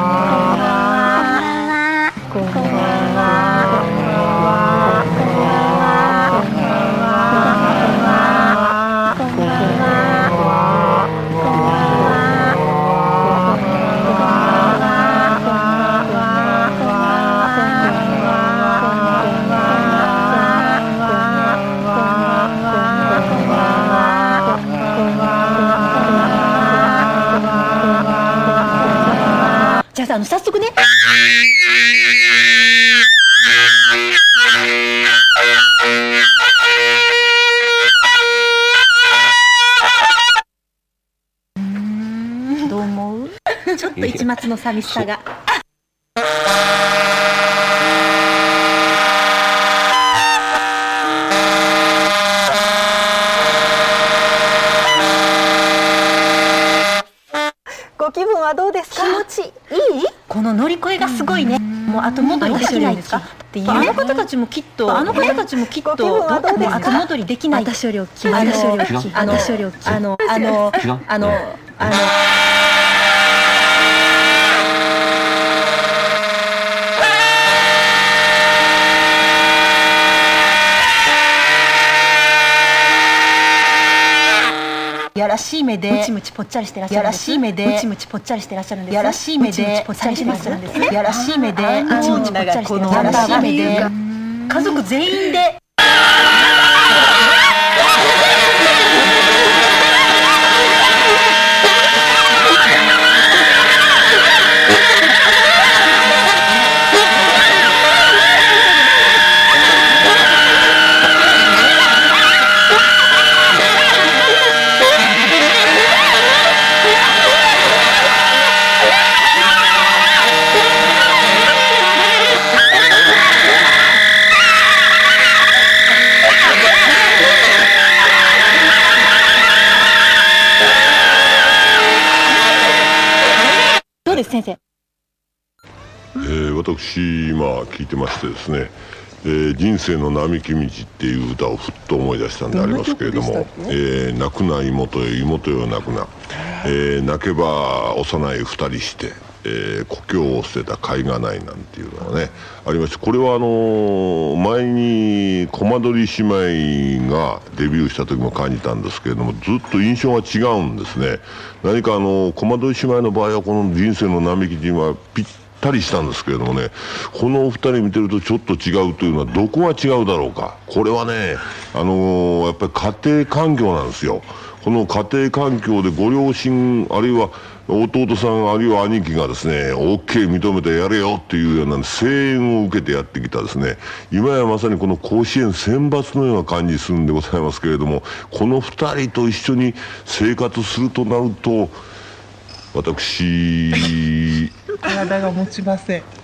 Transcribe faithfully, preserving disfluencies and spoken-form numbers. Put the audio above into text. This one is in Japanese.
じゃあ、あの早速ね。どう思う？ちょっと一抹の寂しさが。ご気分はどうですか？気持ちいい？この乗り越えがすごいね。もう後戻りできないですかっていう。あの方たちもきっと、あの方たちもきっと、もう後戻りできない。私より大きい。私より大きい。あの、私より大きい。あの、あの、あの、あの。やらしい目でムチムチぽっちゃりしてらっしゃるんです。やらしい目でムチムチぽっちゃりしてらっしゃるんです。やらしい目でぽっちゃりしてらっしゃるんです。やらしい目でムチムチぽっちゃりしてらっしゃるんです。やらしい目で家族全員で。どうです先生？ えー、私今聞いてましてですね、えー、人生の並木道っていう歌をふっと思い出したんでありますけれども、えー、泣くな妹よ妹よ泣くな、えー、泣けば幼い二人して、えー、故郷を捨てた甲斐がないなんていうのがねありまして、これはあのー、前にコマ撮り姉妹がデビューした時も感じたんですけれども、ずっと印象が違うんですね。何かあのコマ撮り姉妹の場合はこの人生の並木はぴったりしたんですけれどもね、このお二人見てるとちょっと違うというのはどこが違うだろうか。これはねあのー、やっぱり家庭環境なんですよ。この家庭環境でご両親あるいは弟さんあるいは兄貴がですね オーケー 認めてやれよっていうような声援を受けてやってきたですね、今やまさにこの甲子園選抜のような感じするんでございますけれども、この二人と一緒に生活するとなると私体が持ちません。